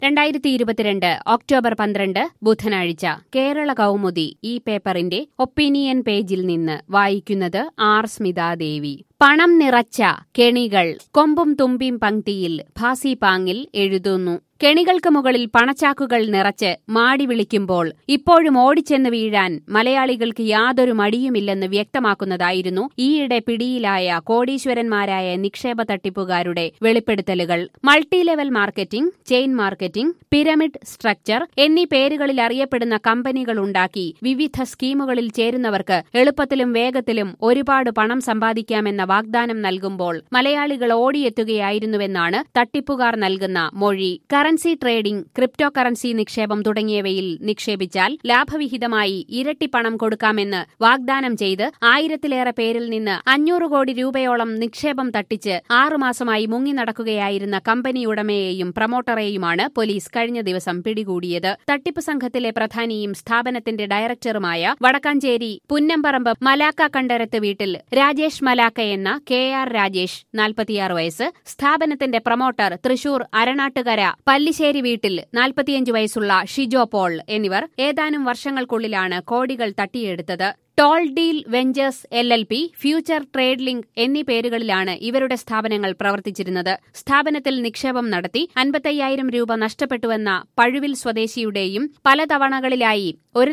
2022 October 12 ബുധനാഴ്ച കേരള കൗമുദി ഈ പേപ്പറിന്റെ ഒപ്പീനിയൻ പേജിൽ നിന്ന് വായിക്കുന്നത് ആർ സ്മിതാദേവി. പണം നിറച്ച കെണികൾ കൊമ്പും തുമ്പിയും പങ്ക്തിയിൽ ഭാസിപാങ്ങിൽ എഴുതുന്നു. കെണികൾക്ക് മുകളിൽ പണച്ചാക്കുകൾ നിറച്ച് മാടി വിളിക്കുമ്പോൾ ഇപ്പോഴും ഓടിച്ചെന്ന് വീഴാൻ മലയാളികൾക്ക് യാതൊരു മടിയുമില്ലെന്ന് വ്യക്തമാക്കുന്നതായിരുന്നു ഈയിടെ പിടിയിലായ കോടീശ്വരന്മാരായ നിക്ഷേപ തട്ടിപ്പുകാരുടെ വെളിപ്പെടുത്തലുകൾ. Multi level marketing, chain marketing, pyramid structure എന്നീ പേരുകളിൽ അറിയപ്പെടുന്ന കമ്പനികളുണ്ടാക്കി വിവിധ സ്കീമുകളിൽ ചേരുന്നവർക്ക് എളുപ്പത്തിലും വേഗത്തിലും ഒരുപാട് പണം സമ്പാദിക്കാമെന്ന വാഗ്ദാനം നൽകുമ്പോൾ മലയാളികൾ ഓടിയെത്തുകയായിരുന്നുവെന്നാണ് തട്ടിപ്പുകാർ നൽകുന്ന മൊഴി. കറൻസി ട്രേഡിംഗ്, ക്രിപ്റ്റോ കറൻസി നിക്ഷേപം തുടങ്ങിയവയിൽ നിക്ഷേപിച്ചാൽ ലാഭവിഹിതമായി ഇരട്ടി പണം കൊടുക്കാമെന്ന് വാഗ്ദാനം ചെയ്ത് 1000-ലേറെ പേരിൽ നിന്ന് 500 കോടി രൂപയോളം നിക്ഷേപം തട്ടിച്ച് 6 മാസമായി മുങ്ങി നടക്കുകയായിരുന്ന കമ്പനി ഉടമയെയും പ്രമോട്ടറെയുമാണ് പോലീസ് കഴിഞ്ഞ ദിവസം പിടികൂടിയത്. തട്ടിപ്പ് സംഘത്തിലെ പ്രധാനിയും സ്ഥാപനത്തിന്റെ ഡയറക്ടറുമായ വടക്കാഞ്ചേരി പുന്നമ്പറമ്പ് മലാക്ക കണ്ടരത്ത് വീട്ടിൽ രാജേഷ് മലാക്ക എന്ന KR രാജേഷ് 46 വയസ്സ്, സ്ഥാപനത്തിന്റെ പ്രമോട്ടർ തൃശൂർ അരണാട്ടുകര പല്ലിശ്ശേരി വീട്ടിൽ 45 വയസ്സുള്ള ഷിജോ പോൾ എന്നിവർ ഏതാനും വർഷങ്ങൾക്കുള്ളിലാണ് കോടികൾ തട്ടിയെടുത്തത്. Toll deal ventures LLP, future trade link എന്നീ പേരുകളിലാണ് ഇവരുടെ സ്ഥാപനങ്ങൾ പ്രവർത്തിച്ചിരുന്നത്. സ്ഥാപനത്തിൽ നിക്ഷേപം നടത്തി 55,000 രൂപ നഷ്ടപ്പെട്ടുവെന്ന പഴുവിൽ സ്വദേശിയുടെയും പല തവണകളിലായി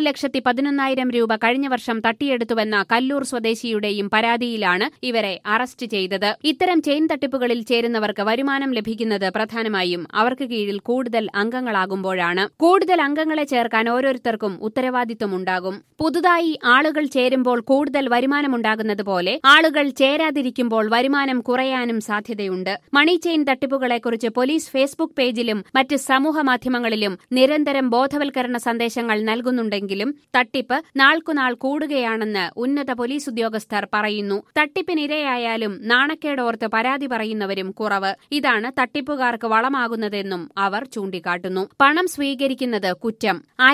1,11,000 രൂപ കഴിഞ്ഞ വർഷം തട്ടിയെടുത്തുവെന്ന കല്ലൂർ സ്വദേശിയുടെയും പരാതിയിലാണ് ഇവരെ അറസ്റ്റ് ചെയ്തത്. ഇത്തരം ചെയിൻ തട്ടിപ്പുകളിൽ ചേരുന്നവർക്ക് വരുമാനം ലഭിക്കുന്നത് പ്രധാനമായും അവർക്ക് കീഴിൽ കൂടുതൽ അംഗങ്ങളാകുമ്പോഴാണ്. കൂടുതൽ അംഗങ്ങളെ ചേർക്കാൻ ഓരോരുത്തർക്കും ഉത്തരവാദിത്വമുണ്ടാകും. പുതുതായി ആളുകൾ ചേരുമ്പോൾ കൂടുതൽ വരുമാനമുണ്ടാകുന്നതുപോലെ ആളുകൾ ചേരാതിരിക്കുമ്പോൾ വരുമാനം കുറയാനും സാധ്യതയുണ്ട്. മണി ചെയിൻ തട്ടിപ്പുകളെക്കുറിച്ച് പോലീസ് ഫേസ്ബുക്ക് പേജിലും മറ്റ് സമൂഹമാധ്യമങ്ങളിലും നിരന്തരം ബോധവൽക്കരണ സന്ദേശങ്ങൾ നൽകുന്നുണ്ടെങ്കിലും തട്ടിപ്പ് നാൾക്കുനാൾ കൂടുകയാണെന്ന് ഉന്നത പോലീസ് ഉദ്യോഗസ്ഥർ പറയുന്നു. തട്ടിപ്പിനിരയായാലും നാണക്കേടോർത്ത് പരാതി പറയുന്നവരും കുറവ്. ഇതാണ് തട്ടിപ്പുകാർക്ക് വളമാകുന്നതെന്നും അവർ ചൂണ്ടിക്കാട്ടുന്നു. പണം സ്വീകരിക്കുന്നത് കുറ്റം.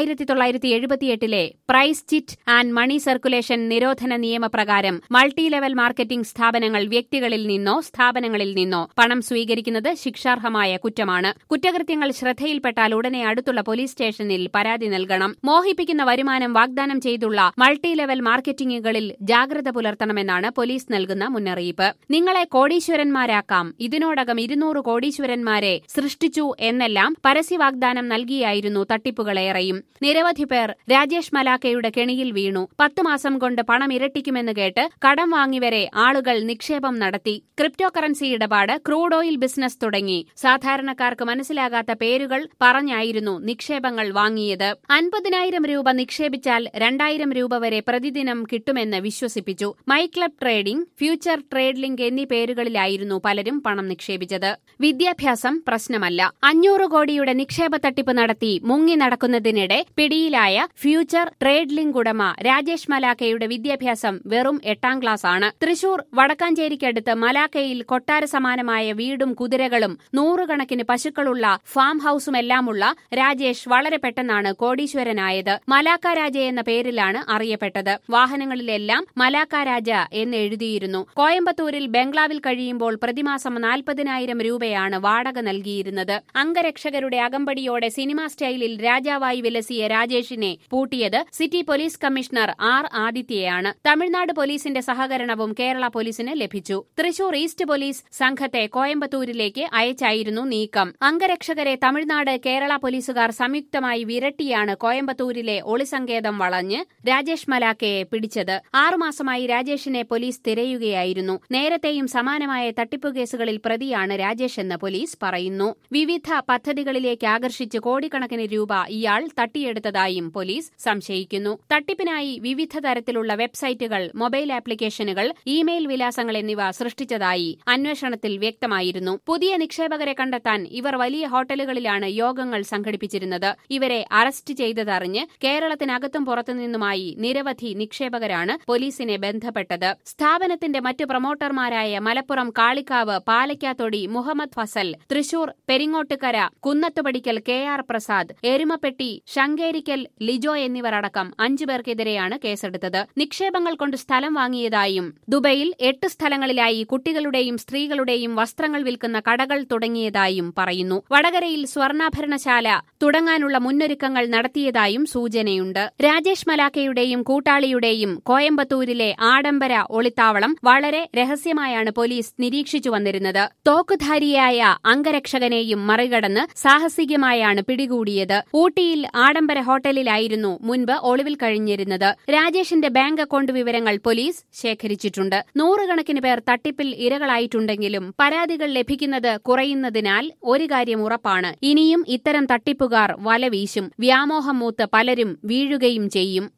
1978-ലെ prize chit and money circulation നിരോധന നിയമപ്രകാരം മൾട്ടി ലെവൽ മാർക്കറ്റിംഗ് സ്ഥാപനങ്ങൾ വ്യക്തികളിൽ നിന്നോ സ്ഥാപനങ്ങളിൽ നിന്നോ പണം സ്വീകരിക്കുന്നത് ശിക്ഷാർഹമായ കുറ്റമാണ്. കുറ്റകൃത്യങ്ങൾ ശ്രദ്ധയിൽപ്പെട്ടാൽ ഉടനെ അടുത്തുള്ള പോലീസ് സ്റ്റേഷനിൽ പരാതി നൽകണം. മോഹിപ്പിക്കുന്ന വരുമാനം വാഗ്ദാനം ചെയ്തുള്ള മൾട്ടി ലെവൽ മാർക്കറ്റിംഗുകളിൽ ജാഗ്രത പുലർത്തണമെന്നാണ് പോലീസ് നൽകുന്ന മുന്നറിയിപ്പ്. നിങ്ങളെ കോടീശ്വരന്മാരാക്കാം, ഇതിനോടകം 200 കോടീശ്വരന്മാരെ സൃഷ്ടിച്ചു എന്നെല്ലാം പരസ്യ വാഗ്ദാനം നൽകിയായിരുന്നു തട്ടിപ്പുകളേറെയും. നിരവധി പേർ രാജേഷ് മലാക്കയുടെ കെണിയിൽ വീണു. 10 മാസം കൊണ്ട് പണം ഇരട്ടിക്കുമെന്ന് കേട്ട് കടം വാങ്ങിവരെ ആളുകൾ നിക്ഷേപം നടത്തി. ക്രിപ്റ്റോ കറൻസി ഇടപാട്, ക്രൂഡ് ഓയിൽ ബിസിനസ് തുടങ്ങി സാധാരണക്കാർക്ക് മനസ്സിലാകാത്ത പേരുകൾ പറഞ്ഞായിരുന്നു നിക്ഷേപങ്ങൾ വാങ്ങിയത്. 50,000 രൂപ നിക്ഷേപിച്ചാൽ 2,000 രൂപ വരെ പ്രതിദിനം കിട്ടുമെന്ന് വിശ്വസിപ്പിച്ചു. My club trading, future trade link എന്നീ പേരുകളിലായിരുന്നു പലരും പണം നിക്ഷേപിച്ചത്. വിദ്യാഭ്യാസം പ്രശ്നമല്ല. 500 കോടിയുടെ നിക്ഷേപ തട്ടിപ്പ് നടത്തി മുങ്ങി നടക്കുന്നതിനിടെ പിടിയിലായ ഫ്യൂച്ചർ ട്രേഡ് ലിങ്ക് ഉടമ രാജേഷ് മലാക്കയുടെ വിദ്യാഭ്യാസം വെറും 8ാം ക്ലാസ് ആണ്. തൃശൂർ വടക്കാഞ്ചേരിക്കടുത്ത് മലാക്കയിൽ കൊട്ടാര സമാനമായ വീടും കുതിരകളും 100 കണക്കിന് പശുക്കളുള്ള ഫാം ഹൌസുമെല്ലാമുള്ള രാജേഷ് വളരെ പെട്ടെന്നാണ് കോടീശ്വരനായത്. മലാക്ക രാജ എന്ന പേരിലാണ് അറിയപ്പെട്ടത്. വാഹനങ്ങളിലെല്ലാം മലാക്ക രാജ എന്ന് എഴുതിയിരുന്നു. കോയമ്പത്തൂരിൽ ബംഗ്ലാവിൽ കഴിയുമ്പോൾ പ്രതിമാസം 40,000 രൂപയാണ് വാടക നൽകിയിരുന്നത്. അംഗരക്ഷകരുടെ അകമ്പടിയോടെ സിനിമാ സ്റ്റൈലിൽ രാജാവായി വിലസിയ രാജേഷിനെ പൂട്ടിയത് സിറ്റി പോലീസ് കമ്മീഷണർ R. ആദിത്യയാണ്. തമിഴ്നാട് പോലീസിന്റെ സഹകരണവും കേരള പോലീസിന് ലഭിച്ചു. തൃശൂർ ഈസ്റ്റ് പോലീസ് സംഘത്തെ കോയമ്പത്തൂരിലേക്ക് അയച്ചായിരുന്നു നീക്കം. അംഗരക്ഷകരെ തമിഴ്നാട്, കേരള പോലീസുകാർ സംയുക്തമായി വിരട്ടിയാണ് കോയമ്പത്തൂരിലെ ഒളിസങ്കേതം വളഞ്ഞ് രാജേഷ് മലാക്കയെ പിടിച്ചത്. 6 മാസമായി രാജേഷിനെ പോലീസ് തിരയുകയായിരുന്നു. നേരത്തെയും സമാനമായ തട്ടിപ്പു കേസുകളിൽ പ്രതിയാണ് രാജേഷ് എന്ന് പോലീസ് പറയുന്നു. വിവിധ പദ്ധതികളിലേക്ക് ആകർഷിച്ച് കോടിക്കണക്കിന് രൂപ ഇയാൾ തട്ടിയെടുത്തതായും പോലീസ് സംശയിക്കുന്നു. തട്ടിപ്പിനായി വിവിധ തരത്തിലുള്ള വെബ്സൈറ്റുകൾ, മൊബൈൽ ആപ്ലിക്കേഷനുകൾ, ഇമെയിൽ വിലാസങ്ങൾ എന്നിവ സൃഷ്ടിച്ചതായി അന്വേഷണത്തിൽ വ്യക്തമായിരുന്നു. പുതിയ നിക്ഷേപകരെ കണ്ടെത്താൻ ഇവർ വലിയ ഹോട്ടലുകളിലാണ് യോഗങ്ങൾ സംഘടിപ്പിച്ചിരുന്നത്. ഇവരെ അറസ്റ്റ് ചെയ്തതറിഞ്ഞ് കേരളത്തിനകത്തും പുറത്തുനിന്നുമായി നിരവധി നിക്ഷേപകരാണ് പോലീസിനെ ബന്ധപ്പെട്ടത്. സ്ഥാപനത്തിന്റെ മറ്റു പ്രമോട്ടർമാരായ മലപ്പുറം കാളിക്കാവ് പാലക്കാത്തൊടി മുഹമ്മദ് ഫസൽ, തൃശൂർ പെരിങ്ങോട്ടുകര കുന്നത്തുപടിക്കൽ KR പ്രസാദ്, എരുമപ്പെട്ടി ശങ്കേരിക്കൽ ലിജോ എന്നിവരടക്കം 5 പേർക്കെതിരെയാണ് കേസെടുത്തത്. കേസെടുത്തത്. നിക്ഷേപങ്ങൾ കൊണ്ട് സ്ഥലം വാങ്ങിയതായും ദുബൈയിൽ 8 സ്ഥലങ്ങളിലായി കുട്ടികളുടെയും സ്ത്രീകളുടെയും വസ്ത്രങ്ങൾ വിൽക്കുന്ന കടകൾ തുടങ്ങിയതായും പറയുന്നു. വടകരയിൽ സ്വർണ്ണാഭരണശാല തുടങ്ങാനുള്ള മുന്നൊരുക്കങ്ങൾ നടത്തിയതായും സൂചനയുണ്ട്. രാജേഷ് മലാക്കയുടെയും കൂട്ടാളിയുടെയും കോയമ്പത്തൂരിലെ ആഡംബര ഒളിത്താവളം വളരെ രഹസ്യമായാണ് പോലീസ് നിരീക്ഷിച്ചു വന്നിരുന്നത്. തോക്കുധാരിയായ അംഗരക്ഷകനെയും മറികടന്ന് സാഹസികമായാണ് പിടികൂടിയത്. ഊട്ടിയിൽ ആഡംബര ഹോട്ടലിലായിരുന്നു മുൻപ് ഒളിവിൽ കഴിഞ്ഞിരുന്നത്. രാജേഷിന്റെ ബാങ്ക് അക്കൗണ്ട് വിവരങ്ങൾ പോലീസ് ശേഖരിച്ചിട്ടുണ്ട്. നൂറുകണക്കിന് പേർ തട്ടിപ്പിൽ ഇരകളായിട്ടുണ്ടെങ്കിലും പരാതികൾ ലഭിക്കുന്നത് കുറയുന്നതിനാൽ ഒരു കാര്യം ഉറപ്പാണ്: ഇനിയും ഇത്തരം തട്ടിപ്പുകാർ വല വീശും. വ്യാമോഹം മൂത്ത് പലരും വീഴുകയും ചെയ്യും.